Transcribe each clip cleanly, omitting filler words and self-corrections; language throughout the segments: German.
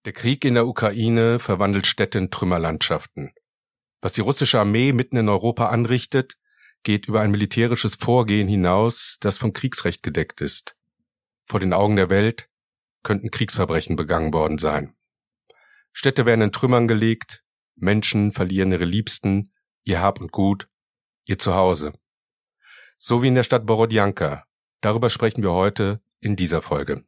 Der Krieg in der Ukraine verwandelt Städte in Trümmerlandschaften. Was die russische Armee mitten in Europa anrichtet, geht über ein militärisches Vorgehen hinaus, das vom Kriegsrecht gedeckt ist. Vor den Augen der Welt könnten Kriegsverbrechen begangen worden sein. Städte werden in Trümmern gelegt, Menschen verlieren ihre Liebsten, ihr Hab und Gut, ihr Zuhause. So wie in der Stadt Borodjanka. Darüber sprechen wir heute in dieser Folge.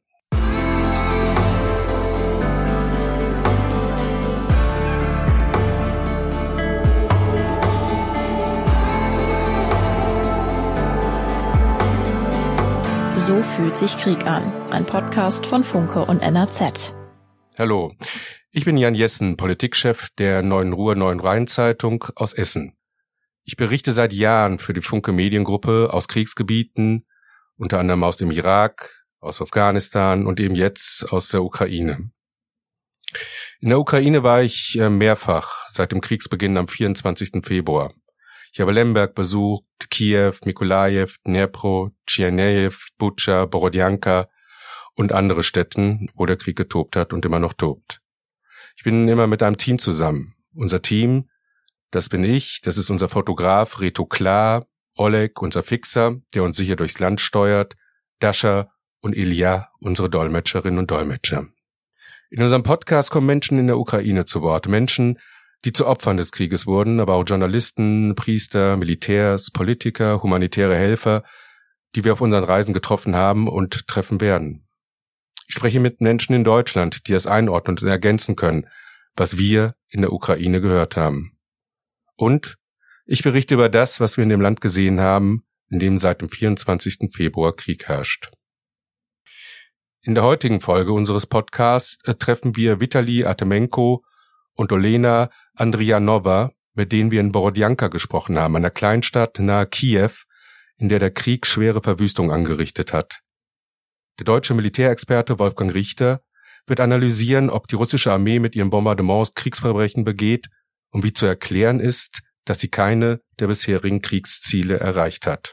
So fühlt sich Krieg an. Ein Podcast von Funke und NRZ. Hallo, ich bin Jan Jessen, Politikchef der Neuen Ruhr Neuen Rhein-Zeitung aus Essen. Ich berichte seit Jahren für die Funke Mediengruppe aus Kriegsgebieten, unter anderem aus dem Irak, aus Afghanistan und eben jetzt aus der Ukraine. In der Ukraine war ich mehrfach seit dem Kriegsbeginn am 24. Februar. Ich habe Lemberg besucht, Kiew, Mykolajiw, Dnepro, Tschernihiw, Butscha, Borodjanka und andere Städten, wo der Krieg getobt hat und immer noch tobt. Ich bin immer mit einem Team zusammen. Unser Team, das bin ich, das ist unser Fotograf Reto Klar, Oleg, unser Fixer, der uns sicher durchs Land steuert, Dasha und Ilja, unsere Dolmetscherinnen und Dolmetscher. In unserem Podcast kommen Menschen in der Ukraine zu Wort, Menschen, die zu Opfern des Krieges wurden, aber auch Journalisten, Priester, Militärs, Politiker, humanitäre Helfer, die wir auf unseren Reisen getroffen haben und treffen werden. Ich spreche mit Menschen in Deutschland, die das einordnen und ergänzen können, was wir in der Ukraine gehört haben. Und ich berichte über das, was wir in dem Land gesehen haben, in dem seit dem 24. Februar Krieg herrscht. In der heutigen Folge unseres Podcasts treffen wir Vitali Artemenko und Olena Andrianova, mit denen wir in Borodjanka gesprochen haben, einer Kleinstadt nahe Kiew, in der der Krieg schwere Verwüstung angerichtet hat. Der deutsche Militärexperte Wolfgang Richter wird analysieren, ob die russische Armee mit ihren Bombardements Kriegsverbrechen begeht und wie zu erklären ist, dass sie keine der bisherigen Kriegsziele erreicht hat.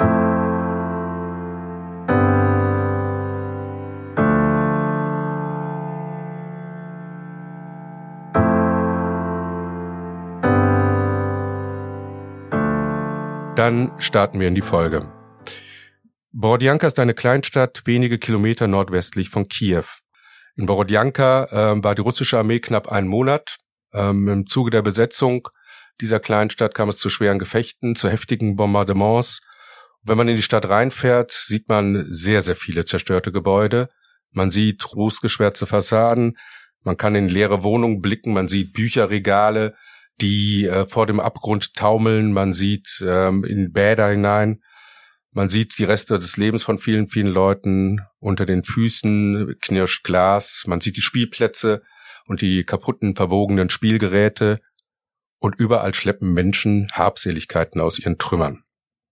Dann starten wir in die Folge. Borodjanka ist eine Kleinstadt wenige Kilometer nordwestlich von Kiew. In Borodjanka war die russische Armee knapp einen Monat. Im Zuge der Besetzung dieser Kleinstadt kam es zu schweren Gefechten, zu heftigen Bombardements. Wenn man in die Stadt reinfährt, sieht man sehr, sehr viele zerstörte Gebäude. Man sieht rußgeschwärzte Fassaden, man kann in leere Wohnungen blicken, man sieht Bücherregale, die vor dem Abgrund taumeln, man sieht in Bäder hinein, man sieht die Reste des Lebens von vielen, vielen Leuten, unter den Füßen knirscht Glas, man sieht die Spielplätze und die kaputten, verbogenen Spielgeräte und überall schleppen Menschen Habseligkeiten aus ihren Trümmern.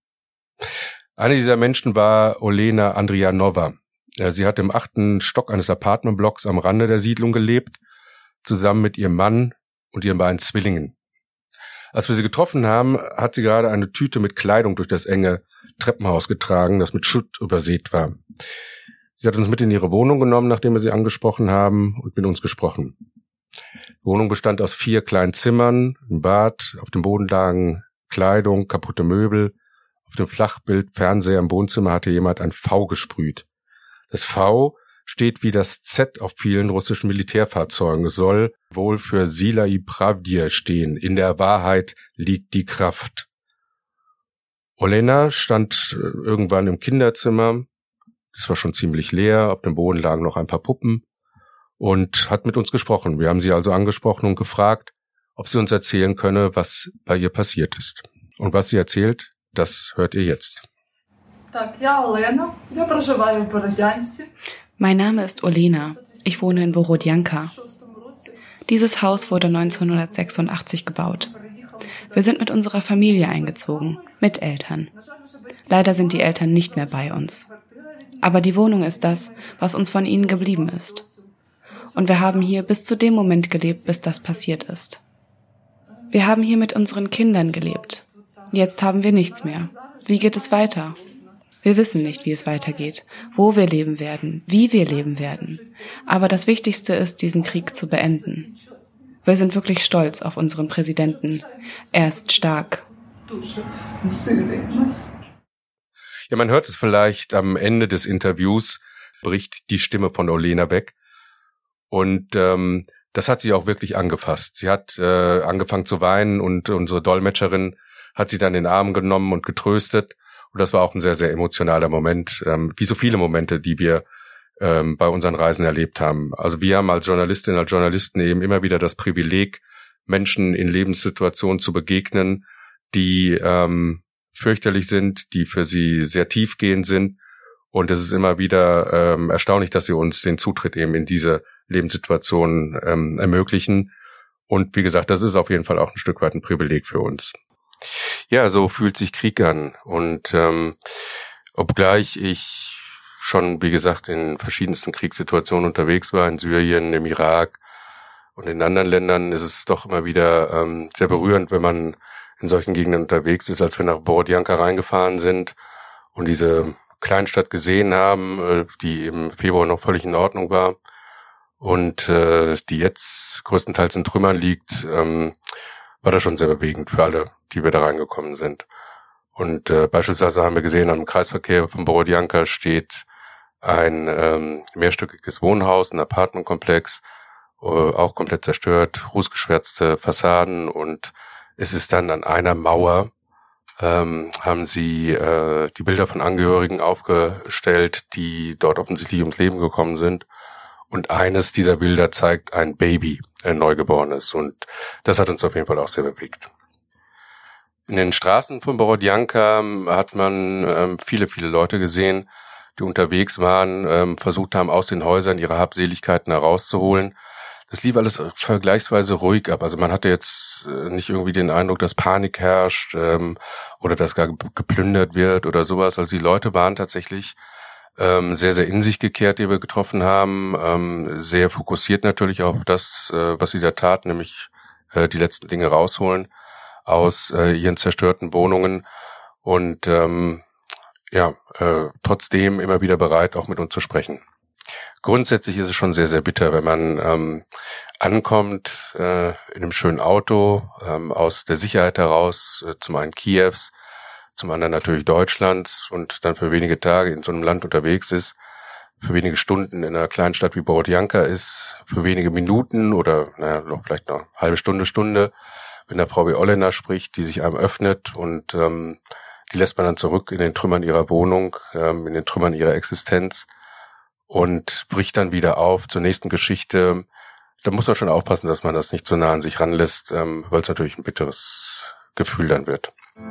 Eine dieser Menschen war Olena Andrianova. Sie hat im 8. Stock eines Apartmentblocks am Rande der Siedlung gelebt, zusammen mit ihrem Mann und ihren beiden Zwillingen. Als wir sie getroffen haben, hat sie gerade eine Tüte mit Kleidung durch das enge Treppenhaus getragen, das mit Schutt übersät war. Sie hat uns mit in ihre Wohnung genommen, nachdem wir sie angesprochen haben, und mit uns gesprochen. Die Wohnung bestand aus 4 kleinen Zimmern, ein Bad, auf dem Boden lagen Kleidung, kaputte Möbel. Auf dem Flachbild Fernseher im Wohnzimmer hatte jemand ein V gesprüht. Das V steht wie das Z auf vielen russischen Militärfahrzeugen. Es soll wohl für Sila i Pravda stehen. In der Wahrheit liegt die Kraft. Olena stand irgendwann im Kinderzimmer. Das war schon ziemlich leer. Auf dem Boden lagen noch ein paar Puppen und hat mit uns gesprochen. Wir haben sie also angesprochen und gefragt, ob sie uns erzählen könne, was bei ihr passiert ist. Und was sie erzählt, das hört ihr jetzt. Mein Name ist Olena. Ich wohne in Borodjanka. Dieses Haus wurde 1986 gebaut. Wir sind mit unserer Familie eingezogen, mit Eltern. Leider sind die Eltern nicht mehr bei uns. Aber die Wohnung ist das, was uns von ihnen geblieben ist. Und wir haben hier bis zu dem Moment gelebt, bis das passiert ist. Wir haben hier mit unseren Kindern gelebt. Jetzt haben wir nichts mehr. Wie geht es weiter? Wir wissen nicht, wie es weitergeht, wo wir leben werden, wie wir leben werden. Aber das Wichtigste ist, diesen Krieg zu beenden. Wir sind wirklich stolz auf unseren Präsidenten. Er ist stark. Ja, man hört es vielleicht am Ende des Interviews, bricht die Stimme von Olena weg. Und das hat sie auch wirklich angefasst. Sie hat angefangen zu weinen und unsere Dolmetscherin hat sie dann in den Arm genommen und getröstet. Und das war auch ein sehr, sehr emotionaler Moment, wie so viele Momente, die wir bei unseren Reisen erlebt haben. Also wir haben als Journalistinnen, als Journalisten eben immer wieder das Privileg, Menschen in Lebenssituationen zu begegnen, die fürchterlich sind, die für sie sehr tiefgehend sind. Und es ist immer wieder erstaunlich, dass sie uns den Zutritt eben in diese Lebenssituationen ermöglichen. Und wie gesagt, das ist auf jeden Fall auch ein Stück weit ein Privileg für uns. Ja, so fühlt sich Krieg an. Und obgleich ich schon, wie gesagt, in verschiedensten Kriegssituationen unterwegs war, in Syrien, im Irak und in anderen Ländern, ist es doch immer wieder sehr berührend, wenn man in solchen Gegenden unterwegs ist, als wir nach Borodjanka reingefahren sind und diese Kleinstadt gesehen haben, die im Februar noch völlig in Ordnung war und die jetzt größtenteils in Trümmern liegt, war das schon sehr bewegend für alle, die wir da reingekommen sind. Und beispielsweise haben wir gesehen, am Kreisverkehr von Borodjanka steht ein mehrstöckiges Wohnhaus, ein Apartmentkomplex, auch komplett zerstört, rußgeschwärzte Fassaden, und es ist dann an einer Mauer, haben sie die Bilder von Angehörigen aufgestellt, die dort offensichtlich ums Leben gekommen sind. Und eines dieser Bilder zeigt ein Baby, ein Neugeborenes. Und das hat uns auf jeden Fall auch sehr bewegt. In den Straßen von Borodjanka hat man viele, viele Leute gesehen, die unterwegs waren, versucht haben, aus den Häusern ihre Habseligkeiten herauszuholen. Das lief alles vergleichsweise ruhig ab. Also man hatte jetzt nicht irgendwie den Eindruck, dass Panik herrscht oder dass gar geplündert wird oder sowas. Also die Leute waren tatsächlich sehr, sehr in sich gekehrt, die wir getroffen haben. Sehr fokussiert natürlich auf das, was sie da taten, nämlich die letzten Dinge rausholen aus ihren zerstörten Wohnungen. Und trotzdem immer wieder bereit, auch mit uns zu sprechen. Grundsätzlich ist es schon sehr, sehr bitter, wenn man ankommt in einem schönen Auto, aus der Sicherheit heraus, zum einen Kiews, zum anderen natürlich Deutschlands, und dann für wenige Tage in so einem Land unterwegs ist, für wenige Stunden in einer kleinen Stadt wie Borodjanka ist, für wenige Minuten oder vielleicht noch eine halbe Stunde mit einer Frau wie Olena spricht, die sich einem öffnet, und die lässt man dann zurück in den Trümmern ihrer Wohnung, in den Trümmern ihrer Existenz und bricht dann wieder auf zur nächsten Geschichte. Da muss man schon aufpassen, dass man das nicht zu nah an sich ranlässt, weil es natürlich ein bitteres Gefühl dann wird.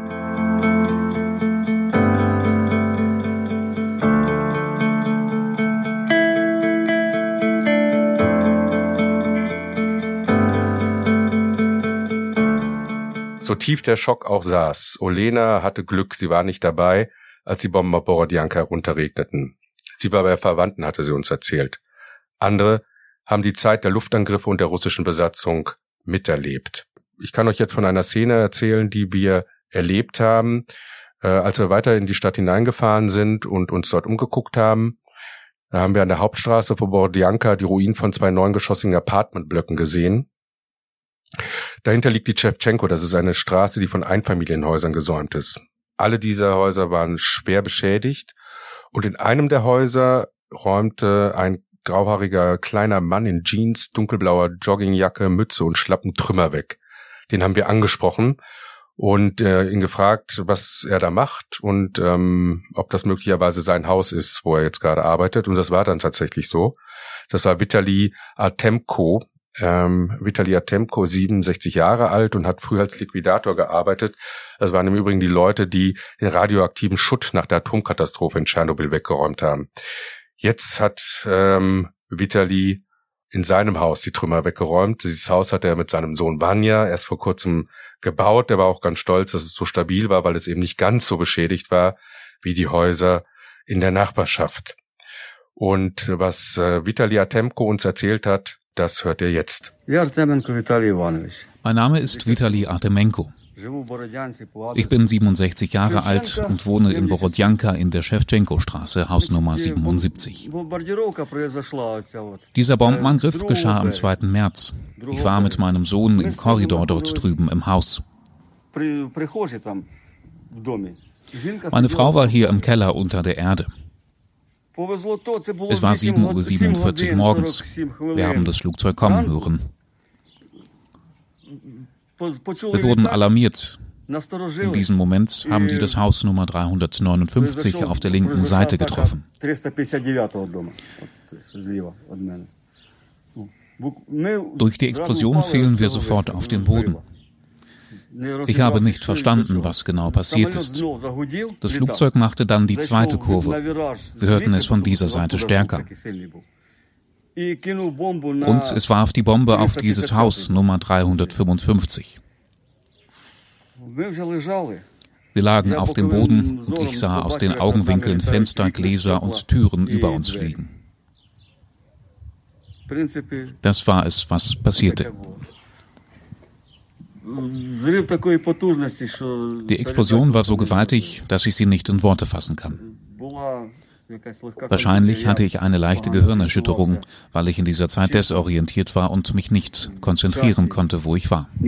So tief der Schock auch saß, Olena hatte Glück, sie war nicht dabei, als die Bomben auf Borodjanka runterregneten. Sie war bei Verwandten, hatte sie uns erzählt. Andere haben die Zeit der Luftangriffe und der russischen Besatzung miterlebt. Ich kann euch jetzt von einer Szene erzählen, die wir erlebt haben, als wir weiter in die Stadt hineingefahren sind und uns dort umgeguckt haben. Da haben wir an der Hauptstraße von Borodjanka die Ruinen von 2 neungeschossigen Apartmentblöcken gesehen. Dahinter liegt die Schewtschenko, das ist eine Straße, die von Einfamilienhäusern gesäumt ist. Alle dieser Häuser waren schwer beschädigt, und in einem der Häuser räumte ein grauhaariger kleiner Mann in Jeans, dunkelblauer Joggingjacke, Mütze und Schlappen Trümmer weg. Den haben wir angesprochen und ihn gefragt, was er da macht und ob das möglicherweise sein Haus ist, wo er jetzt gerade arbeitet. Und das war dann tatsächlich so. Das war Vitali Artemko. Vitali Artemko, 67 Jahre alt und hat früher als Liquidator gearbeitet. Das waren im Übrigen die Leute, die den radioaktiven Schutt nach der Atomkatastrophe in Tschernobyl weggeräumt haben. Jetzt hat Vitali in seinem Haus die Trümmer weggeräumt. Dieses Haus hat er mit seinem Sohn Vanya erst vor kurzem gebaut. Der war auch ganz stolz, dass es so stabil war, weil es eben nicht ganz so beschädigt war wie die Häuser in der Nachbarschaft. Und was Vitali Artemko uns erzählt hat, das hört ihr jetzt. Mein Name ist Vitali Artemenko. Ich bin 67 Jahre alt und wohne in Borodjanka in der Schewtschenko-Straße, Hausnummer 77. Dieser Bombenangriff geschah am 2. März. Ich war mit meinem Sohn im Korridor dort drüben im Haus. Meine Frau war hier im Keller unter der Erde. Es war 7:47 Uhr morgens. Wir haben das Flugzeug kommen hören. Wir wurden alarmiert. In diesem Moment haben sie das Haus Nummer 359 auf der linken Seite getroffen. Durch die Explosion fielen wir sofort auf den Boden. Ich habe nicht verstanden, was genau passiert ist. Das Flugzeug machte dann die zweite Kurve. Wir hörten es von dieser Seite stärker. Und es warf die Bombe auf dieses Haus Nummer 355. Wir lagen auf dem Boden und ich sah aus den Augenwinkeln Fenster, Gläser und Türen über uns fliegen. Das war es, was passierte. Die Explosion war so gewaltig, dass ich sie nicht in Worte fassen kann. Wahrscheinlich hatte ich eine leichte Gehirnerschütterung, weil ich in dieser Zeit desorientiert war und mich nicht konzentrieren konnte, wo ich war.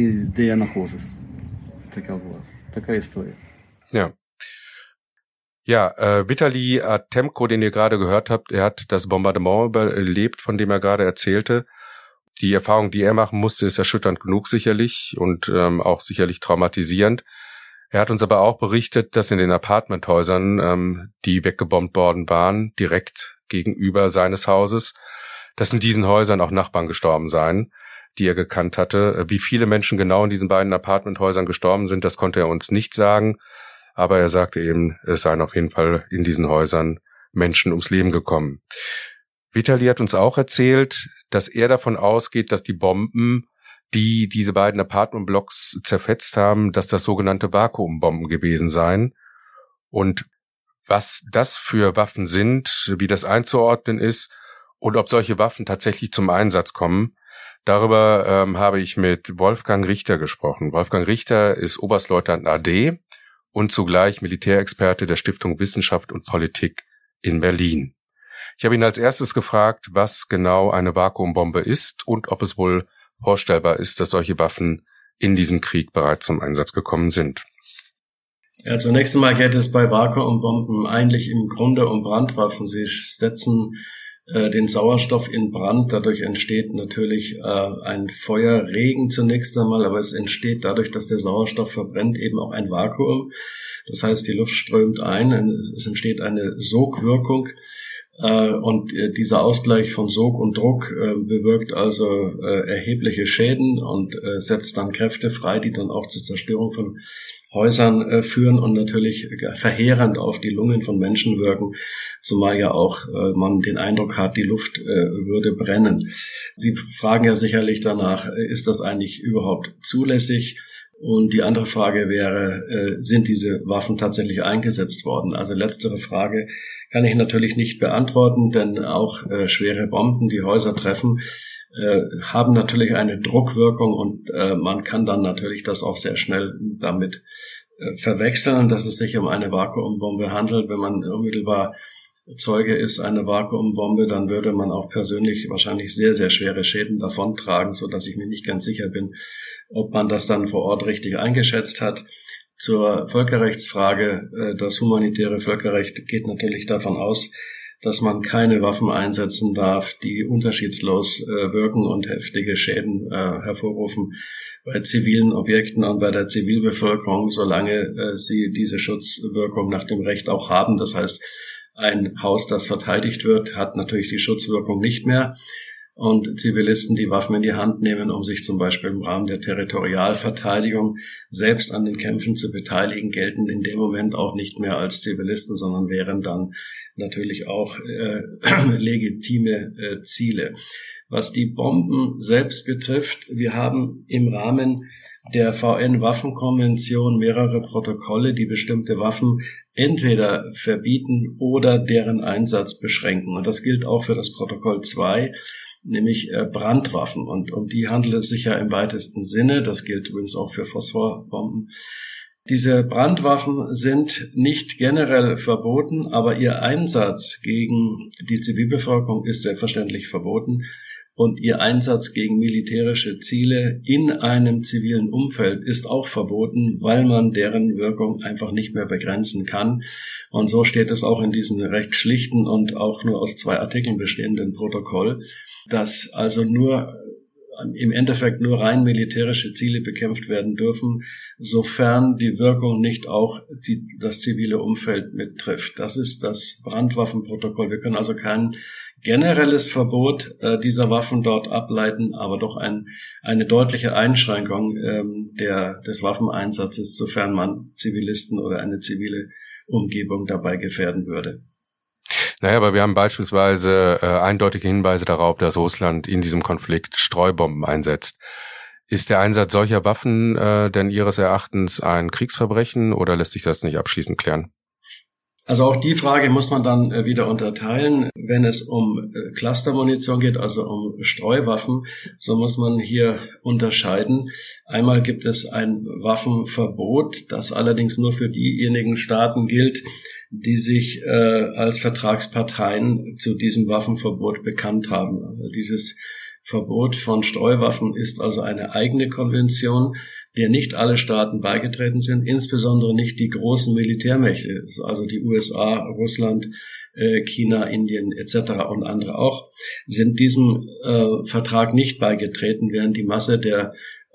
Ja, Vitali Artemko, den ihr gerade gehört habt, er hat das Bombardement überlebt, von dem er gerade erzählte. Die Erfahrung, die er machen musste, ist erschütternd genug sicherlich und auch sicherlich traumatisierend. Er hat uns aber auch berichtet, dass in den Apartmenthäusern, die weggebombt worden waren, direkt gegenüber seines Hauses, dass in diesen Häusern auch Nachbarn gestorben seien, die er gekannt hatte. Wie viele Menschen genau in diesen beiden Apartmenthäusern gestorben sind, das konnte er uns nicht sagen. Aber er sagte eben, es seien auf jeden Fall in diesen Häusern Menschen ums Leben gekommen. Vitali hat uns auch erzählt, dass er davon ausgeht, dass die Bomben, die diese beiden Apartmentblocks zerfetzt haben, dass das sogenannte Vakuumbomben gewesen seien. Und was das für Waffen sind, wie das einzuordnen ist und ob solche Waffen tatsächlich zum Einsatz kommen, darüber habe ich mit Wolfgang Richter gesprochen. Wolfgang Richter ist Oberstleutnant AD und zugleich Militärexperte der Stiftung Wissenschaft und Politik in Berlin. Ich habe ihn als erstes gefragt, was genau eine Vakuumbombe ist und ob es wohl vorstellbar ist, dass solche Waffen in diesem Krieg bereits zum Einsatz gekommen sind. Ja, zunächst einmal geht es bei Vakuumbomben eigentlich im Grunde um Brandwaffen. Sie setzen den Sauerstoff in Brand. Dadurch entsteht natürlich ein Feuerregen zunächst einmal, aber es entsteht dadurch, dass der Sauerstoff verbrennt, eben auch ein Vakuum. Das heißt, die Luft strömt ein, es entsteht eine Sogwirkung. Und dieser Ausgleich von Sog und Druck bewirkt also erhebliche Schäden und setzt dann Kräfte frei, die dann auch zur Zerstörung von Häusern führen und natürlich verheerend auf die Lungen von Menschen wirken, zumal ja auch man den Eindruck hat, die Luft würde brennen. Sie fragen ja sicherlich danach, ist das eigentlich überhaupt zulässig? Und die andere Frage wäre, sind diese Waffen tatsächlich eingesetzt worden? Also letztere Frage kann ich natürlich nicht beantworten, denn auch schwere Bomben, die Häuser treffen, haben natürlich eine Druckwirkung und man kann dann natürlich das auch sehr schnell damit verwechseln, dass es sich um eine Vakuumbombe handelt. Wenn man unmittelbar Zeuge ist einer Vakuumbombe, dann würde man auch persönlich wahrscheinlich sehr, sehr schwere Schäden davontragen, so dass ich mir nicht ganz sicher bin, ob man das dann vor Ort richtig eingeschätzt hat. Zur Völkerrechtsfrage. Das humanitäre Völkerrecht geht natürlich davon aus, dass man keine Waffen einsetzen darf, die unterschiedslos wirken und heftige Schäden hervorrufen bei zivilen Objekten und bei der Zivilbevölkerung, solange sie diese Schutzwirkung nach dem Recht auch haben. Das heißt, ein Haus, das verteidigt wird, hat natürlich die Schutzwirkung nicht mehr. Und Zivilisten, die Waffen in die Hand nehmen, um sich zum Beispiel im Rahmen der Territorialverteidigung selbst an den Kämpfen zu beteiligen, gelten in dem Moment auch nicht mehr als Zivilisten, sondern wären dann natürlich auch legitime Ziele. Was die Bomben selbst betrifft, wir haben im Rahmen der VN-Waffenkonvention mehrere Protokolle, die bestimmte Waffen entweder verbieten oder deren Einsatz beschränken. Und das gilt auch für das Protokoll 2. nämlich Brandwaffen. Und um die handelt es sich ja im weitesten Sinne. Das gilt übrigens auch für Phosphorbomben. Diese Brandwaffen sind nicht generell verboten, aber ihr Einsatz gegen die Zivilbevölkerung ist selbstverständlich verboten. Und ihr Einsatz gegen militärische Ziele in einem zivilen Umfeld ist auch verboten, weil man deren Wirkung einfach nicht mehr begrenzen kann. Und so steht es auch in diesem recht schlichten und auch nur aus 2 Artikeln bestehenden Protokoll, dass also im Endeffekt nur rein militärische Ziele bekämpft werden dürfen, sofern die Wirkung nicht auch das zivile Umfeld mittrifft. Das ist das Brandwaffenprotokoll. Wir können also kein generelles Verbot dieser Waffen dort ableiten, aber doch eine deutliche Einschränkung des Waffeneinsatzes, sofern man Zivilisten oder eine zivile Umgebung dabei gefährden würde. Naja, aber wir haben beispielsweise eindeutige Hinweise darauf, dass Russland in diesem Konflikt Streubomben einsetzt. Ist der Einsatz solcher Waffen denn Ihres Erachtens ein Kriegsverbrechen oder lässt sich das nicht abschließend klären? Also auch die Frage muss man dann wieder unterteilen. Wenn es um Clustermunition geht, also um Streuwaffen, so muss man hier unterscheiden. Einmal gibt es ein Waffenverbot, das allerdings nur für diejenigen Staaten gilt, die sich als Vertragsparteien zu diesem Waffenverbot bekannt haben. Also dieses Verbot von Streuwaffen ist also eine eigene Konvention, der nicht alle Staaten beigetreten sind, insbesondere nicht die großen Militärmächte, also die USA, Russland, China, Indien etc. und andere auch, sind diesem Vertrag nicht beigetreten, während die Masse der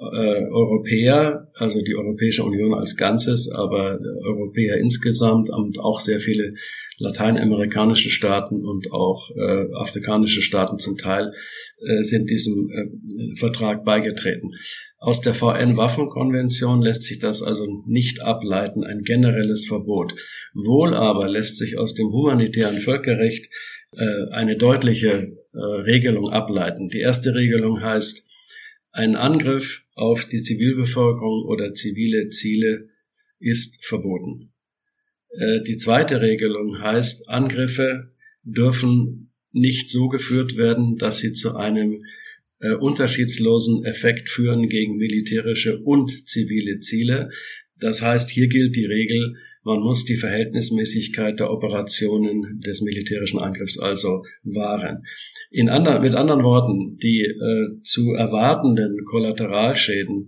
Europäer, also die Europäische Union als Ganzes, aber Europäer insgesamt und auch sehr viele lateinamerikanische Staaten und auch afrikanische Staaten zum Teil sind diesem Vertrag beigetreten. Aus der VN-Waffenkonvention lässt sich das also nicht ableiten, ein generelles Verbot. Wohl aber lässt sich aus dem humanitären Völkerrecht eine deutliche Regelung ableiten. Die erste Regelung heißt, ein Angriff auf die Zivilbevölkerung oder zivile Ziele ist verboten. Die zweite Regelung heißt, Angriffe dürfen nicht so geführt werden, dass sie zu einem unterschiedslosen Effekt führen gegen militärische und zivile Ziele. Das heißt, hier gilt die Regel, man muss die Verhältnismäßigkeit der Operationen des militärischen Angriffs also wahren. Mit anderen Worten, die zu erwartenden Kollateralschäden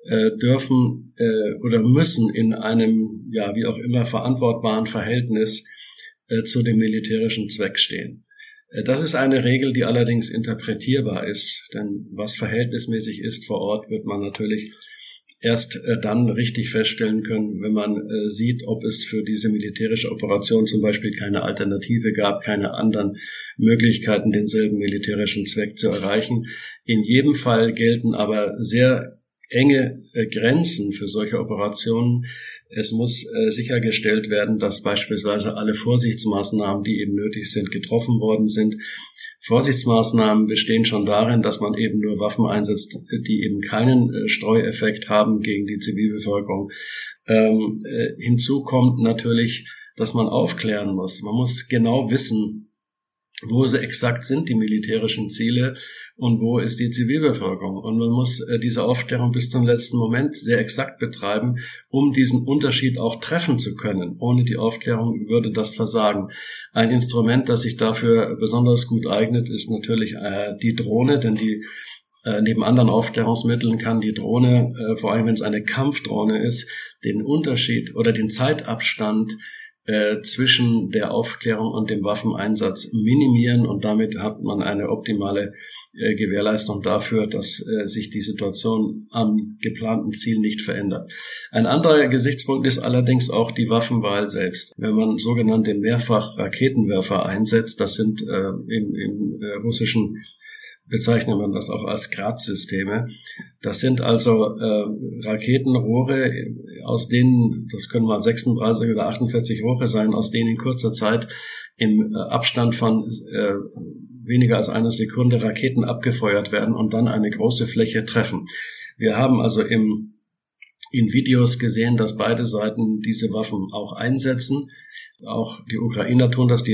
dürfen oder müssen in einem, ja, wie auch immer, verantwortbaren Verhältnis zu dem militärischen Zweck stehen. Das ist eine Regel, die allerdings interpretierbar ist, denn was verhältnismäßig ist vor Ort, wird man natürlich erst dann richtig feststellen können, wenn man sieht, ob es für diese militärische Operation zum Beispiel keine Alternative gab, keine anderen Möglichkeiten, denselben militärischen Zweck zu erreichen. In jedem Fall gelten aber sehr enge Grenzen für solche Operationen. Es muss sichergestellt werden, dass beispielsweise alle Vorsichtsmaßnahmen, die eben nötig sind, getroffen worden sind. Vorsichtsmaßnahmen bestehen schon darin, dass man eben nur Waffen einsetzt, die eben keinen Streueffekt haben gegen die Zivilbevölkerung. Hinzu kommt natürlich, dass man aufklären muss. Man muss genau wissen, wo sie exakt sind, die militärischen Ziele, und wo ist die Zivilbevölkerung. Und man muss diese Aufklärung bis zum letzten Moment sehr exakt betreiben, um diesen Unterschied auch treffen zu können. Ohne die Aufklärung würde das versagen. Ein Instrument, das sich dafür besonders gut eignet, ist natürlich die Drohne, denn neben anderen Aufklärungsmitteln kann die Drohne, vor allem wenn es eine Kampfdrohne ist, den Unterschied oder den Zeitabstand zwischen der Aufklärung und dem Waffeneinsatz minimieren, und damit hat man eine optimale Gewährleistung dafür, dass sich die Situation am geplanten Ziel nicht verändert. Ein anderer Gesichtspunkt ist allerdings auch die Waffenwahl selbst. Wenn man sogenannte Mehrfach-Raketenwerfer einsetzt, das sind im Russischen bezeichnet man das auch als Grad-Systeme. Das sind also Raketenrohre, aus denen, das können mal 36 oder 48 Rohre sein, aus denen in kurzer Zeit im Abstand von weniger als einer Sekunde Raketen abgefeuert werden und dann eine große Fläche treffen. Wir haben also in Videos gesehen, dass beide Seiten diese Waffen auch einsetzen. Auch die Ukrainer tun das, die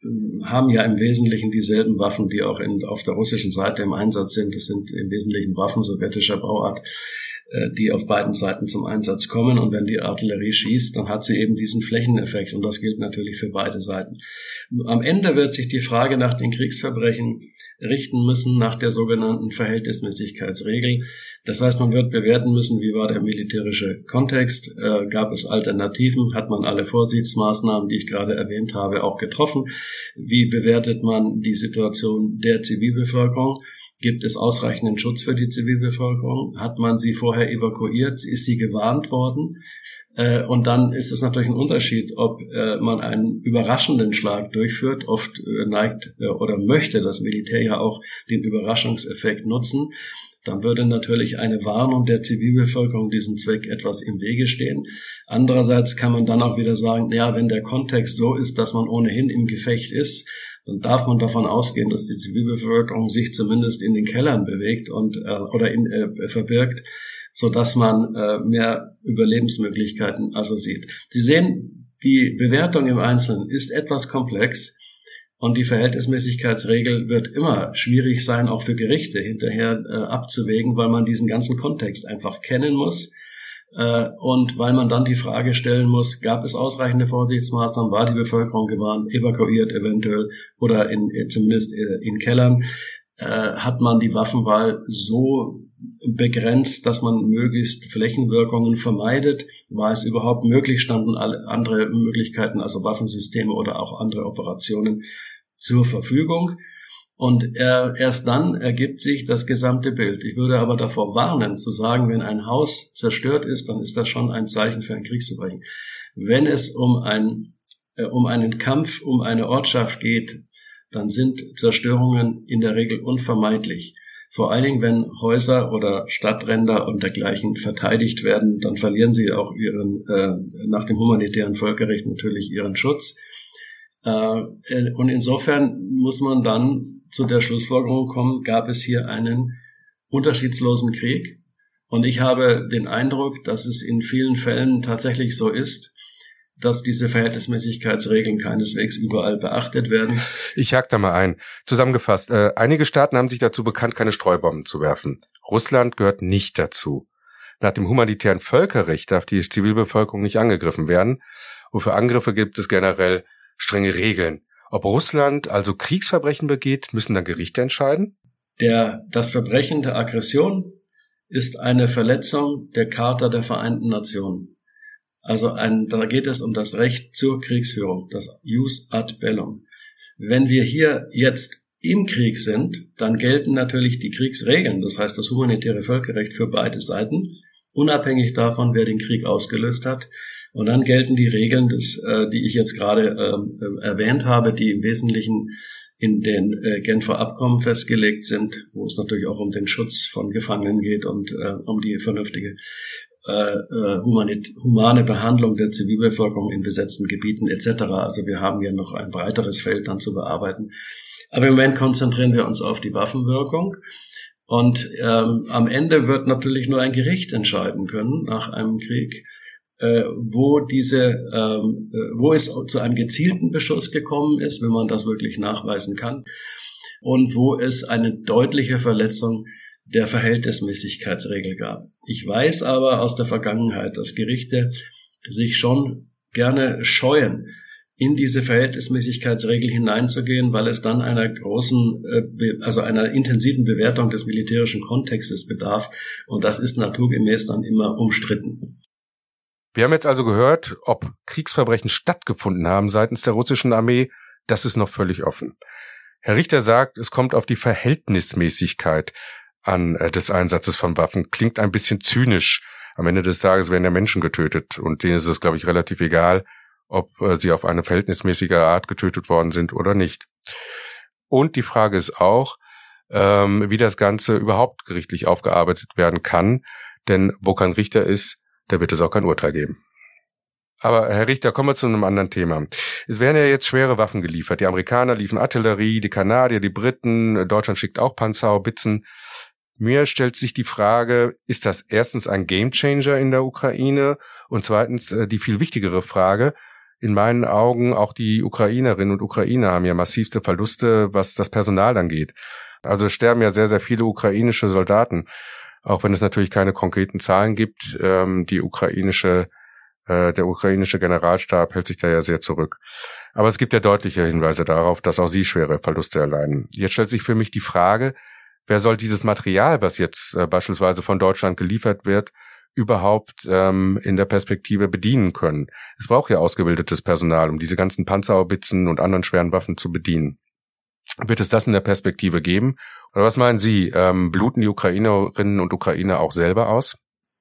haben ja im Wesentlichen dieselben Waffen, die auch auf der russischen Seite im Einsatz sind. Das sind im Wesentlichen Waffen sowjetischer Bauart, die auf beiden Seiten zum Einsatz kommen. Und wenn die Artillerie schießt, dann hat sie eben diesen Flächeneffekt. Und das gilt natürlich für beide Seiten. Am Ende wird sich die Frage nach den Kriegsverbrechen richten müssen nach der sogenannten Verhältnismäßigkeitsregel. Das heißt, man wird bewerten müssen, wie war der militärische Kontext, gab es Alternativen, hat man alle Vorsichtsmaßnahmen, die ich gerade erwähnt habe, auch getroffen, wie bewertet man die Situation der Zivilbevölkerung, gibt es ausreichenden Schutz für die Zivilbevölkerung, hat man sie vorher evakuiert, ist sie gewarnt worden? Und dann ist es natürlich ein Unterschied, ob man einen überraschenden Schlag durchführt. Oft neigt oder möchte das Militär ja auch den Überraschungseffekt nutzen. Dann würde natürlich eine Warnung der Zivilbevölkerung diesem Zweck etwas im Wege stehen. Andererseits kann man dann auch wieder sagen, ja, wenn der Kontext so ist, dass man ohnehin im Gefecht ist, dann darf man davon ausgehen, dass die Zivilbevölkerung sich zumindest in den Kellern bewegt und verbirgt, so dass man mehr Überlebensmöglichkeiten also sieht. Sie sehen, die Bewertung im Einzelnen ist etwas komplex und die Verhältnismäßigkeitsregel wird immer schwierig sein, auch für Gerichte hinterher abzuwägen, weil man diesen ganzen Kontext einfach kennen muss und weil man dann die Frage stellen muss, gab es ausreichende Vorsichtsmaßnahmen, war die Bevölkerung gewarnt, evakuiert eventuell oder zumindest in Kellern, hat man die Waffenwahl so begrenzt, dass man möglichst Flächenwirkungen vermeidet. War es überhaupt möglich, standen alle andere Möglichkeiten, also Waffensysteme oder auch andere Operationen zur Verfügung. Und erst dann ergibt sich das gesamte Bild. Ich würde aber davor warnen, zu sagen, wenn ein Haus zerstört ist, dann ist das schon ein Zeichen für ein Kriegsverbrechen. Wenn es um einen Kampf um eine Ortschaft geht, dann sind Zerstörungen in der Regel unvermeidlich. Vor allen Dingen, wenn Häuser oder Stadtränder und dergleichen verteidigt werden, dann verlieren sie auch nach dem humanitären Völkerrecht natürlich ihren Schutz. Und insofern muss man dann zu der Schlussfolgerung kommen, gab es hier einen unterschiedslosen Krieg. Und ich habe den Eindruck, dass es in vielen Fällen tatsächlich so ist, dass diese Verhältnismäßigkeitsregeln keineswegs überall beachtet werden. Ich hake da mal ein. Zusammengefasst, einige Staaten haben sich dazu bekannt, keine Streubomben zu werfen. Russland gehört nicht dazu. Nach dem humanitären Völkerrecht darf die Zivilbevölkerung nicht angegriffen werden. Und für Angriffe gibt es generell strenge Regeln. Ob Russland also Kriegsverbrechen begeht, müssen dann Gerichte entscheiden? Das Verbrechen der Aggression ist eine Verletzung der Charta der Vereinten Nationen. Also da geht es um das Recht zur Kriegsführung, das Jus ad bellum. Wenn wir hier jetzt im Krieg sind, dann gelten natürlich die Kriegsregeln, das heißt das humanitäre Völkerrecht für beide Seiten, unabhängig davon, wer den Krieg ausgelöst hat. Und dann gelten die Regeln, die ich jetzt gerade erwähnt habe, die im Wesentlichen in den Genfer Abkommen festgelegt sind, wo es natürlich auch um den Schutz von Gefangenen geht und um die vernünftige humane Behandlung der Zivilbevölkerung in besetzten Gebieten etc. Also wir haben ja noch ein breiteres Feld dann zu bearbeiten. Aber im Moment konzentrieren wir uns auf die Waffenwirkung. Und am Ende wird natürlich nur ein Gericht entscheiden können nach einem Krieg, wo es zu einem gezielten Beschuss gekommen ist, wenn man das wirklich nachweisen kann, und wo es eine deutliche Verletzung der Verhältnismäßigkeitsregel gab. Ich weiß aber aus der Vergangenheit, dass Gerichte sich schon gerne scheuen, in diese Verhältnismäßigkeitsregel hineinzugehen, weil es dann einer einer intensiven Bewertung des militärischen Kontextes bedarf. Und das ist naturgemäß dann immer umstritten. Wir haben jetzt also gehört, ob Kriegsverbrechen stattgefunden haben seitens der russischen Armee, das ist noch völlig offen. Herr Richter sagt, es kommt auf die Verhältnismäßigkeit an des Einsatzes von Waffen. Klingt ein bisschen zynisch. Am Ende des Tages werden ja Menschen getötet und denen ist es, glaube ich, relativ egal, ob sie auf eine verhältnismäßige Art getötet worden sind oder nicht. Und die Frage ist auch, wie das Ganze überhaupt gerichtlich aufgearbeitet werden kann, denn wo kein Richter ist, da wird es auch kein Urteil geben. Aber Herr Richter, kommen wir zu einem anderen Thema. Es werden ja jetzt schwere Waffen geliefert. Die Amerikaner liefern Artillerie, die Kanadier, die Briten, Deutschland schickt auch Panzerhaubitzen. Mir stellt sich die Frage, ist das erstens ein Gamechanger in der Ukraine? Und zweitens die viel wichtigere Frage, in meinen Augen auch die Ukrainerinnen und Ukrainer haben ja massivste Verluste, was das Personal angeht. Also es sterben ja sehr, sehr viele ukrainische Soldaten, auch wenn es natürlich keine konkreten Zahlen gibt. Der ukrainische Generalstab hält sich da ja sehr zurück. Aber es gibt ja deutliche Hinweise darauf, dass auch sie schwere Verluste erleiden. Jetzt stellt sich für mich die Frage, wer soll dieses Material, was jetzt beispielsweise von Deutschland geliefert wird, überhaupt in der Perspektive bedienen können? Es braucht ja ausgebildetes Personal, um diese ganzen Panzerhaubitzen und anderen schweren Waffen zu bedienen. Wird es das in der Perspektive geben? Oder was meinen Sie? Bluten die Ukrainerinnen und Ukrainer auch selber aus?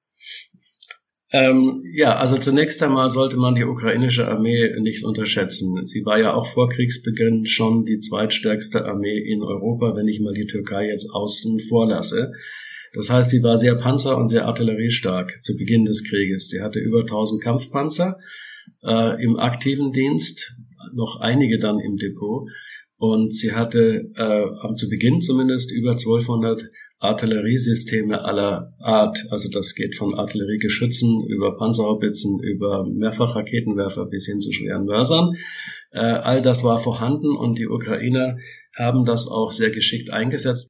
Also zunächst einmal sollte man die ukrainische Armee nicht unterschätzen. Sie war ja auch vor Kriegsbeginn schon die zweitstärkste Armee in Europa, wenn ich mal die Türkei jetzt außen vor lasse. Das heißt, sie war sehr panzer- und sehr artilleriestark zu Beginn des Krieges. Sie hatte über 1000 Kampfpanzer im aktiven Dienst, noch einige dann im Depot. Und sie hatte zu Beginn zumindest über 1200 Artilleriesysteme aller Art. Also das geht von Artilleriegeschützen über Panzerhaubitzen, über Mehrfachraketenwerfer bis hin zu schweren Mörsern. All das war vorhanden und die Ukrainer haben das auch sehr geschickt eingesetzt.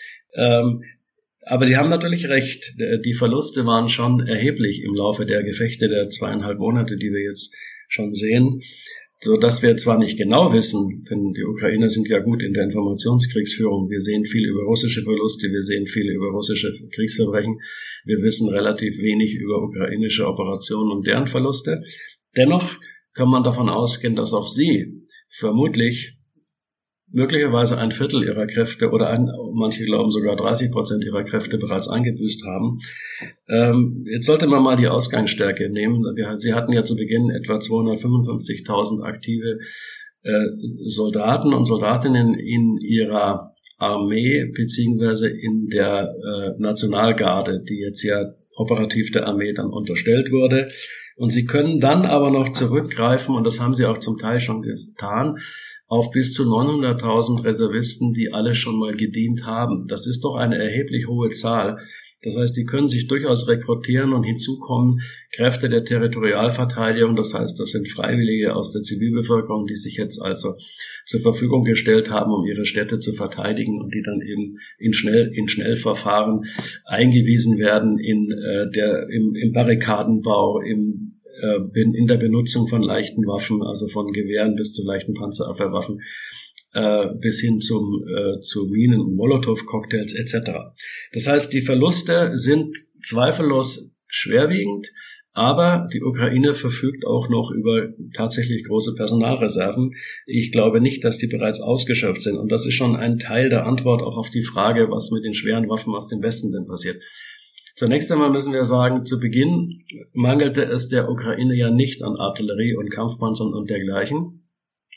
Aber Sie haben natürlich recht, die Verluste waren schon erheblich im Laufe der Gefechte der 2,5 Monate, die wir jetzt schon sehen, so dass wir zwar nicht genau wissen, denn die Ukrainer sind ja gut in der Informationskriegsführung, wir sehen viel über russische Verluste, wir sehen viel über russische Kriegsverbrechen, wir wissen relativ wenig über ukrainische Operationen und deren Verluste. Dennoch kann man davon ausgehen, dass auch sie vermutlich möglicherweise 1/4 ihrer Kräfte oder manche glauben sogar 30% ihrer Kräfte bereits eingebüßt haben. Jetzt sollte man mal die Ausgangsstärke nehmen. Sie hatten ja zu Beginn etwa 255.000 aktive Soldaten und Soldatinnen in ihrer Armee beziehungsweise in der Nationalgarde, die jetzt ja operativ der Armee dann unterstellt wurde. Und sie können dann aber noch zurückgreifen, und das haben sie auch zum Teil schon getan, auf bis zu 900.000 Reservisten, die alle schon mal gedient haben. Das ist doch eine erheblich hohe Zahl. Das heißt, sie können sich durchaus rekrutieren und hinzu kommen Kräfte der Territorialverteidigung. Das heißt, das sind Freiwillige aus der Zivilbevölkerung, die sich jetzt also zur Verfügung gestellt haben, um ihre Städte zu verteidigen und die dann eben in Schnellverfahren eingewiesen werden im Barrikadenbau, in der Benutzung von leichten Waffen, also von Gewehren bis zu leichten Panzerabwehrwaffen, bis hin zu Minen- und Molotow-Cocktails etc. Das heißt, die Verluste sind zweifellos schwerwiegend, aber die Ukraine verfügt auch noch über tatsächlich große Personalreserven. Ich glaube nicht, dass die bereits ausgeschöpft sind. Und das ist schon ein Teil der Antwort auch auf die Frage, was mit den schweren Waffen aus dem Westen denn passiert. Zunächst einmal müssen wir sagen, zu Beginn mangelte es der Ukraine ja nicht an Artillerie und Kampfpanzern und dergleichen.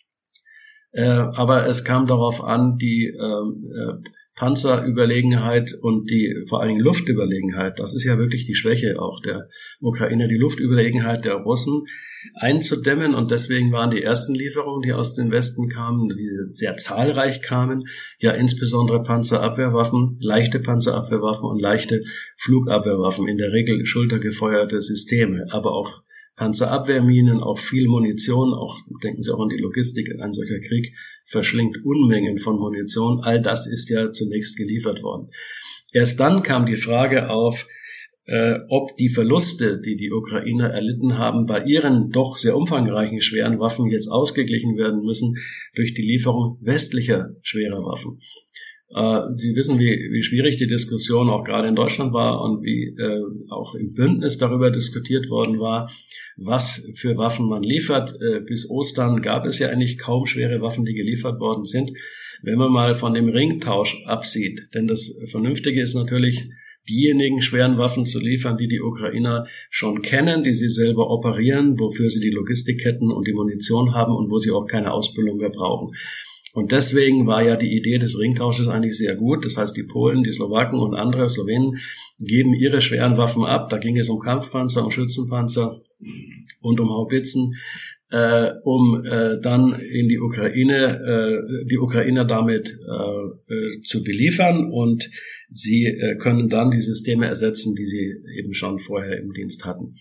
Aber es kam darauf an, die Panzerüberlegenheit und die vor allen Dingen Luftüberlegenheit, das ist ja wirklich die Schwäche auch der Ukrainer, die Luftüberlegenheit der Russen einzudämmen. Und deswegen waren die ersten Lieferungen, die aus dem Westen kamen, die sehr zahlreich kamen, ja insbesondere Panzerabwehrwaffen, leichte Panzerabwehrwaffen und leichte Flugabwehrwaffen, in der Regel schultergefeuerte Systeme, aber auch Panzerabwehrminen, auch viel Munition, auch denken Sie auch an die Logistik, ein solcher Krieg verschlingt Unmengen von Munition, all das ist ja zunächst geliefert worden. Erst dann kam die Frage auf, ob die Verluste, die die Ukrainer erlitten haben, bei ihren doch sehr umfangreichen schweren Waffen jetzt ausgeglichen werden müssen durch die Lieferung westlicher schwerer Waffen. Sie wissen, wie schwierig die Diskussion auch gerade in Deutschland war und wie auch im Bündnis darüber diskutiert worden war, was für Waffen man liefert. Bis Ostern gab es ja eigentlich kaum schwere Waffen, die geliefert worden sind. Wenn man mal von dem Ringtausch absieht, denn das Vernünftige ist natürlich, diejenigen schweren Waffen zu liefern, die die Ukrainer schon kennen, die sie selber operieren, wofür sie die Logistikketten und die Munition haben und wo sie auch keine Ausbildung mehr brauchen. Und deswegen war ja die Idee des Ringtausches eigentlich sehr gut. Das heißt, die Polen, die Slowaken und andere Slowenen geben ihre schweren Waffen ab. Da ging es um Kampfpanzer, um Schützenpanzer und um Haubitzen, um dann in die Ukrainer damit zu beliefern, und sie können dann die Systeme ersetzen, die sie eben schon vorher im Dienst hatten.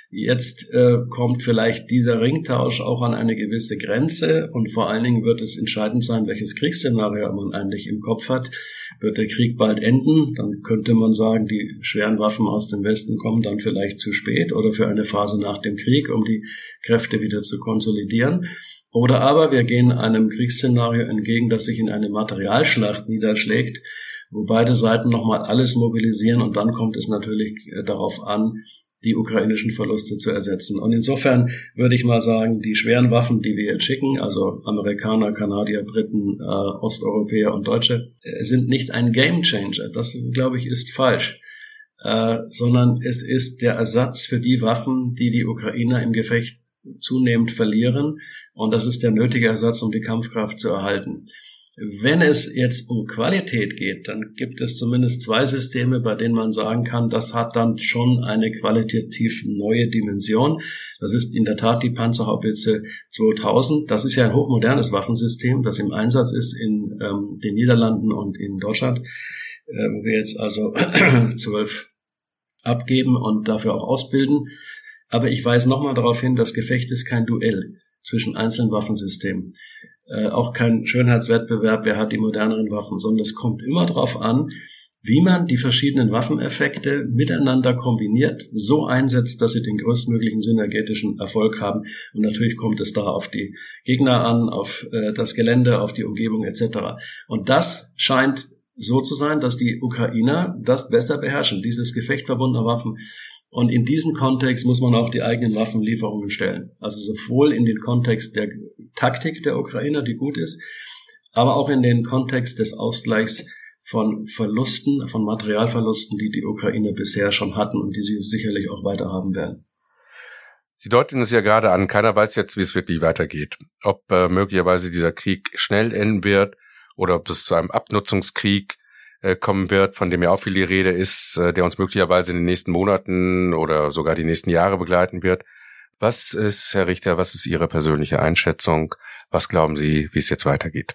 Jetzt kommt vielleicht dieser Ringtausch auch an eine gewisse Grenze und vor allen Dingen wird es entscheidend sein, welches Kriegsszenario man eigentlich im Kopf hat. Wird der Krieg bald enden? Dann könnte man sagen, die schweren Waffen aus dem Westen kommen dann vielleicht zu spät oder für eine Phase nach dem Krieg, um die Kräfte wieder zu konsolidieren. Oder aber wir gehen einem Kriegsszenario entgegen, das sich in eine Materialschlacht niederschlägt, wo beide Seiten nochmal alles mobilisieren und dann kommt es natürlich darauf an, die ukrainischen Verluste zu ersetzen. Und insofern würde ich mal sagen, die schweren Waffen, die wir jetzt schicken, also Amerikaner, Kanadier, Briten, Osteuropäer und Deutsche, sind nicht ein Gamechanger. Das, glaube ich, ist falsch. Sondern es ist der Ersatz für die Waffen, die die Ukrainer im Gefecht zunehmend verlieren. Und das ist der nötige Ersatz, um die Kampfkraft zu erhalten. Wenn es jetzt um Qualität geht, dann gibt es zumindest 2 Systeme, bei denen man sagen kann, das hat dann schon eine qualitativ neue Dimension. Das ist in der Tat die Panzerhaubitze 2000. Das ist ja ein hochmodernes Waffensystem, das im Einsatz ist in den Niederlanden und in Deutschland, wo wir jetzt also 12 abgeben und dafür auch ausbilden. Aber ich weise nochmal darauf hin, das Gefecht ist kein Duell zwischen einzelnen Waffensystemen. Auch kein Schönheitswettbewerb, wer hat die moderneren Waffen, sondern es kommt immer darauf an, wie man die verschiedenen Waffeneffekte miteinander kombiniert, so einsetzt, dass sie den größtmöglichen synergetischen Erfolg haben. Und natürlich kommt es da auf die Gegner an, auf das Gelände, auf die Umgebung etc. Und das scheint so zu sein, dass die Ukrainer das besser beherrschen, dieses Gefecht verbundener Waffen. Und in diesen Kontext muss man auch die eigenen Waffenlieferungen stellen. Also sowohl in den Kontext der Taktik der Ukrainer, die gut ist, aber auch in den Kontext des Ausgleichs von Verlusten, von Materialverlusten, die die Ukrainer bisher schon hatten und die sie sicherlich auch weiter haben werden. Sie deuten es ja gerade an, keiner weiß jetzt, wie es wirklich weitergeht. Ob möglicherweise dieser Krieg schnell enden wird oder ob es zu einem Abnutzungskrieg kommen wird, von dem ja auch viel die Rede ist, der uns möglicherweise in den nächsten Monaten oder sogar die nächsten Jahre begleiten wird. Was ist, Herr Richter, was ist Ihre persönliche Einschätzung? Was glauben Sie, wie es jetzt weitergeht?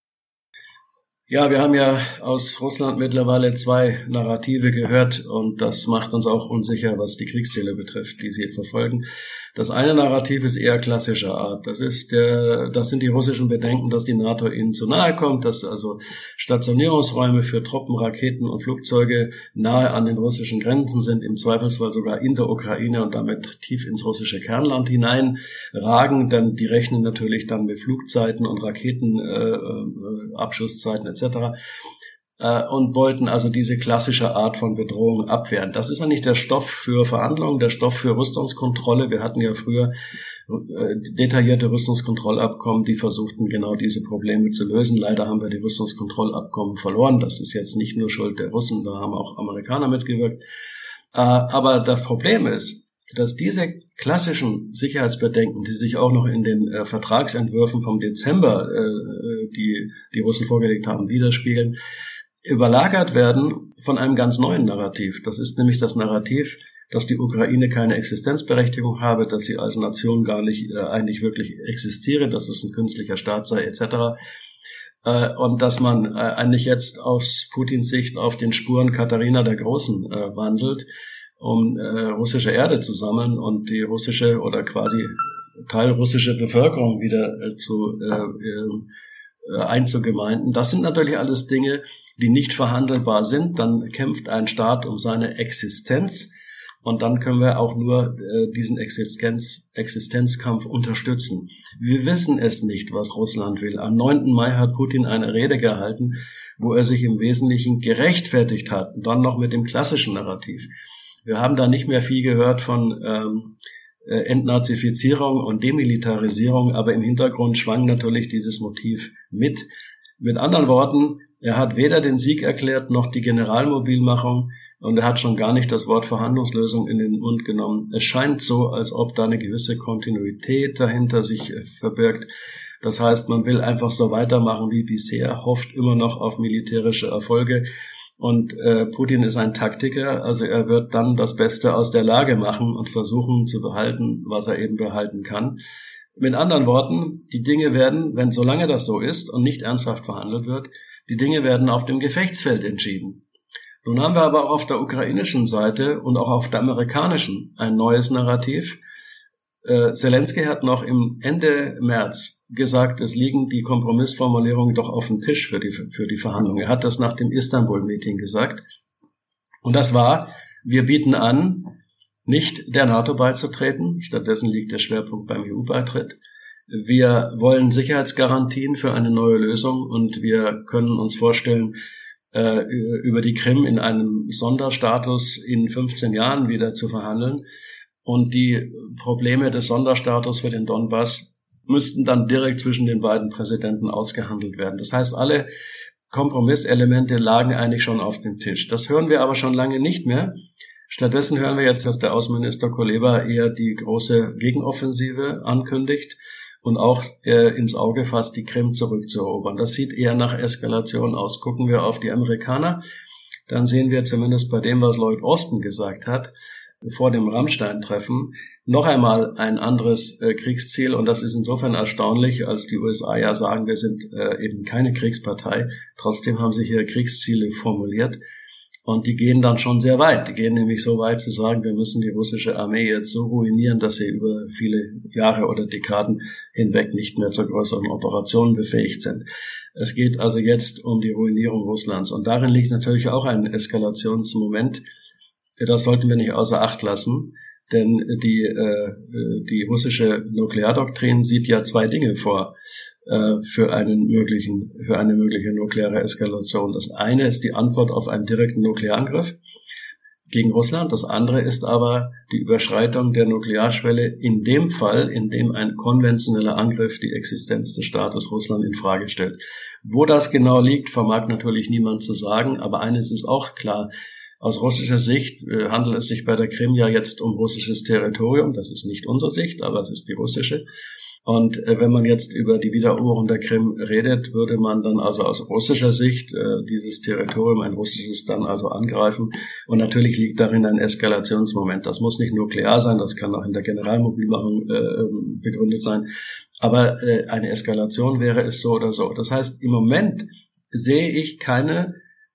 Ja, wir haben ja aus Russland mittlerweile 2 Narrative gehört und das macht uns auch unsicher, was die Kriegsziele betrifft, die sie verfolgen. Das eine Narrativ ist eher klassischer Art. Das sind die russischen Bedenken, dass die NATO ihnen zu nahe kommt, dass also Stationierungsräume für Truppen, Raketen und Flugzeuge nahe an den russischen Grenzen sind, im Zweifelsfall sogar in der Ukraine und damit tief ins russische Kernland hineinragen, denn die rechnen natürlich dann mit Flugzeiten und Raketenabschusszeiten etc. Und wollten also diese klassische Art von Bedrohung abwehren. Das ist ja nicht der Stoff für Verhandlungen, der Stoff für Rüstungskontrolle. Wir hatten ja früher detaillierte Rüstungskontrollabkommen, die versuchten genau diese Probleme zu lösen. Leider haben wir die Rüstungskontrollabkommen verloren. Das ist jetzt nicht nur Schuld der Russen, da haben auch Amerikaner mitgewirkt. Aber das Problem ist, dass diese klassischen Sicherheitsbedenken, die sich auch noch in den Vertragsentwürfen vom Dezember, die Russen vorgelegt haben, widerspiegeln, überlagert werden von einem ganz neuen Narrativ. Das ist nämlich das Narrativ, dass die Ukraine keine Existenzberechtigung habe, dass sie als Nation gar nicht eigentlich wirklich existiere, dass es ein künstlicher Staat sei etc. Und dass man eigentlich jetzt aus Putins Sicht auf den Spuren Katharina der Großen wandelt, um russische Erde zu sammeln und die russische oder quasi teilrussische Bevölkerung wieder einzugemeinden. Das sind natürlich alles Dinge, die nicht verhandelbar sind. Dann kämpft ein Staat um seine Existenz und dann können wir auch nur diesen Existenzkampf unterstützen. Wir wissen es nicht, was Russland will. Am 9. Mai hat Putin eine Rede gehalten, wo er sich im Wesentlichen gerechtfertigt hat und dann noch mit dem klassischen Narrativ. Wir haben da nicht mehr viel gehört von Entnazifizierung und Demilitarisierung, aber im Hintergrund schwang natürlich dieses Motiv mit. Mit anderen Worten, er hat weder den Sieg erklärt noch die Generalmobilmachung und er hat schon gar nicht das Wort Verhandlungslösung in den Mund genommen. Es scheint so, als ob da eine gewisse Kontinuität dahinter sich verbirgt. Das heißt, man will einfach so weitermachen wie bisher, hofft immer noch auf militärische Erfolge. Und Putin ist ein Taktiker, also er wird dann das Beste aus der Lage machen und versuchen zu behalten, was er eben behalten kann. Mit anderen Worten, die Dinge werden, solange das so ist und nicht ernsthaft verhandelt wird, die Dinge werden auf dem Gefechtsfeld entschieden. Nun haben wir aber auch auf der ukrainischen Seite und auch auf der amerikanischen ein neues Narrativ. Zelensky hat noch im Ende März gesagt, es liegen die Kompromissformulierungen doch auf dem Tisch für die Verhandlungen. Er hat das nach dem Istanbul-Meeting gesagt. Und das war, wir bieten an, nicht der NATO beizutreten. Stattdessen liegt der Schwerpunkt beim EU-Beitritt. Wir wollen Sicherheitsgarantien für eine neue Lösung und wir können uns vorstellen, über die Krim in einem Sonderstatus in 15 Jahren wieder zu verhandeln. Und die Probleme des Sonderstatus für den Donbass müssten dann direkt zwischen den beiden Präsidenten ausgehandelt werden. Das heißt, alle Kompromisselemente lagen eigentlich schon auf dem Tisch. Das hören wir aber schon lange nicht mehr. Stattdessen hören wir jetzt, dass der Außenminister Kuleba eher die große Gegenoffensive ankündigt und auch ins Auge fasst, die Krim zurückzuerobern. Das sieht eher nach Eskalation aus. Gucken wir auf die Amerikaner, dann sehen wir zumindest bei dem, was Lloyd Austin gesagt hat, vor dem Rammstein-Treffen, noch einmal ein anderes Kriegsziel. Und das ist insofern erstaunlich, als die USA ja sagen, wir sind eben keine Kriegspartei. Trotzdem haben sie hier Kriegsziele formuliert. Und die gehen dann schon sehr weit. Die gehen nämlich so weit zu sagen, wir müssen die russische Armee jetzt so ruinieren, dass sie über viele Jahre oder Dekaden hinweg nicht mehr zu größeren Operationen befähigt sind. Es geht also jetzt um die Ruinierung Russlands. Und darin liegt natürlich auch ein Eskalationsmoment. Das sollten wir nicht außer Acht lassen, denn die russische Nukleardoktrin sieht ja zwei Dinge vor für eine mögliche nukleare Eskalation. Das eine ist die Antwort auf einen direkten Nuklearangriff gegen Russland. Das andere ist aber die Überschreitung der Nuklearschwelle in dem Fall, in dem ein konventioneller Angriff die Existenz des Staates Russland in Frage stellt. Wo das genau liegt, vermag natürlich niemand zu sagen, aber eines ist auch klar. Aus russischer Sicht handelt es sich bei der Krim ja jetzt um russisches Territorium. Das ist nicht unsere Sicht, aber es ist die russische. Und wenn man jetzt über die Wiedereroberung der Krim redet, würde man dann also aus russischer Sicht dieses Territorium, ein russisches, dann also angreifen. Und natürlich liegt darin ein Eskalationsmoment. Das muss nicht nuklear sein, das kann auch in der Generalmobilmachung begründet sein. Aber eine Eskalation wäre es so oder so. Das heißt, im Moment sehe ich keine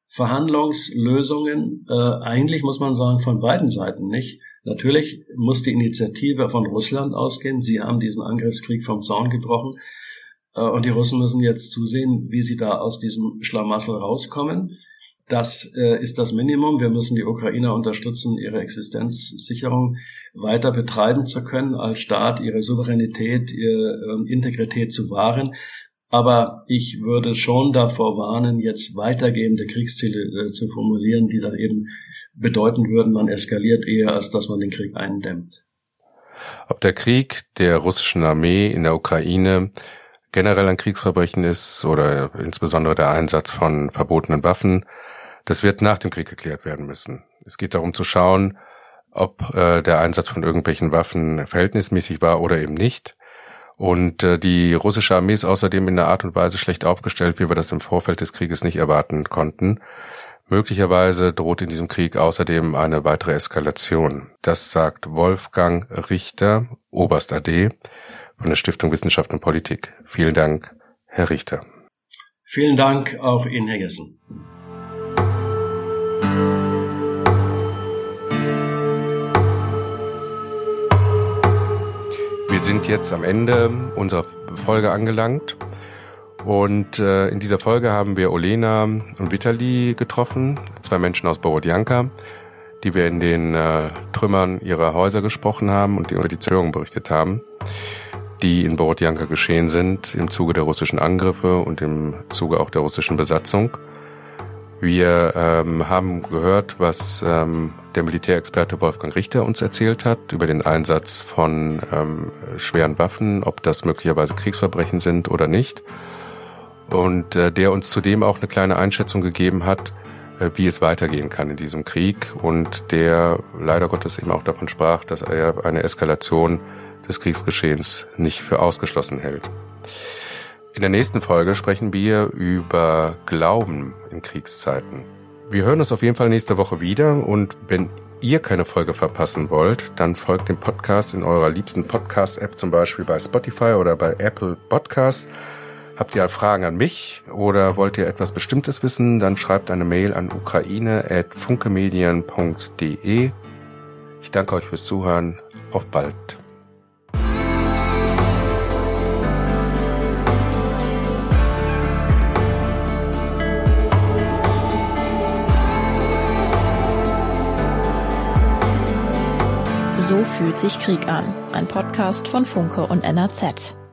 Verhandlungslösungen, eigentlich muss man sagen, von beiden Seiten nicht. Natürlich muss die Initiative von Russland ausgehen. Sie haben diesen Angriffskrieg vom Zaun gebrochen. Und die Russen müssen jetzt zusehen, wie sie da aus diesem Schlamassel rauskommen. Das ist das Minimum. Wir müssen die Ukrainer unterstützen, ihre Existenzsicherung weiter betreiben zu können, als Staat ihre Souveränität, ihre Integrität zu wahren. Aber ich würde schon davor warnen, jetzt weitergehende Kriegsziele zu formulieren, die dann eben bedeuten würden, man eskaliert eher, als dass man den Krieg eindämmt. Ob der Krieg der russischen Armee in der Ukraine generell ein Kriegsverbrechen ist oder insbesondere der Einsatz von verbotenen Waffen, das wird nach dem Krieg geklärt werden müssen. Es geht darum zu schauen, ob der Einsatz von irgendwelchen Waffen verhältnismäßig war oder eben nicht. Und die russische Armee ist außerdem in einer Art und Weise schlecht aufgestellt, wie wir das im Vorfeld des Krieges nicht erwarten konnten. Möglicherweise droht in diesem Krieg außerdem eine weitere Eskalation. Das sagt Wolfgang Richter, Oberst AD von der Stiftung Wissenschaft und Politik. Vielen Dank, Herr Richter. Vielen Dank auch Ihnen, Herr Gessen. Wir sind jetzt am Ende unserer Folge angelangt und in dieser Folge haben wir Olena und Vitali getroffen, 2 Menschen aus Borodjanka, die wir in den Trümmern ihrer Häuser gesprochen haben und über die Zerstörung berichtet haben, die in Borodjanka geschehen sind im Zuge der russischen Angriffe und im Zuge auch der russischen Besatzung. Wir haben gehört, was der Militärexperte Wolfgang Richter uns erzählt hat über den Einsatz von schweren Waffen, ob das möglicherweise Kriegsverbrechen sind oder nicht. Und der uns zudem auch eine kleine Einschätzung gegeben hat, wie es weitergehen kann in diesem Krieg und der leider Gottes eben auch davon sprach, dass er eine Eskalation des Kriegsgeschehens nicht für ausgeschlossen hält. In der nächsten Folge sprechen wir über Glauben in Kriegszeiten. Wir hören uns auf jeden Fall nächste Woche wieder und wenn ihr keine Folge verpassen wollt, dann folgt dem Podcast in eurer liebsten Podcast-App, zum Beispiel bei Spotify oder bei Apple Podcasts. Habt ihr Fragen an mich oder wollt ihr etwas Bestimmtes wissen, dann schreibt eine Mail an ukraine@funkemedien.de. Ich danke euch fürs Zuhören. Auf bald. So fühlt sich Krieg an. Ein Podcast von Funke und NRZ.